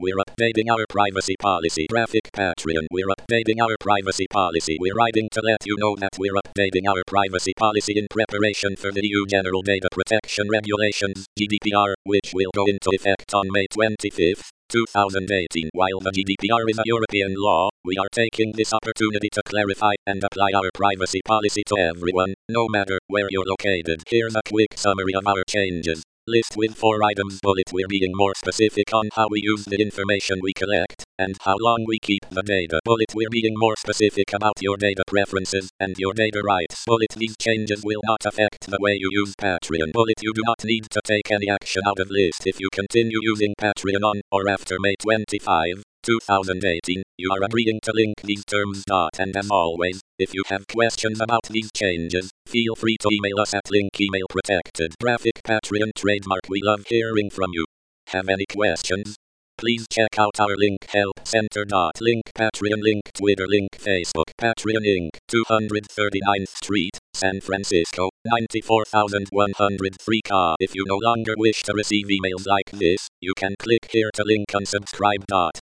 We're updating our privacy policy. Graphic Patreon. We're updating our privacy policy. We're writing to let you know that we're updating our privacy policy in preparation for the EU General Data Protection Regulations, GDPR, which will go into effect on May 25th. 2018. While the GDPR is a European law, we are taking this opportunity to clarify and apply our privacy policy to everyone, no matter where you're located. Here's a quick summary of our changes. List with 4 items. Bullet. We're being more specific on how we use the information we collect, and how long we keep the data. Bullet. We're being more specific about your data preferences and your data rights. Bullet. These changes will not affect the way you use Patreon. Bullet. You do not need to take any action out of list if you continue using Patreon on or after May 25, 2018, you are agreeing to link these terms. And as always, if you have questions about these changes, feel free to email us at link_email_protected. Graphic Patreon trademark. We love hearing from you. Have any questions? Please check out our link help center. Link Patreon, link Twitter, link Facebook. Patreon Inc. 239th Street, San Francisco, 94103. If you no longer wish to receive emails like this, you can click here to link unsubscribe.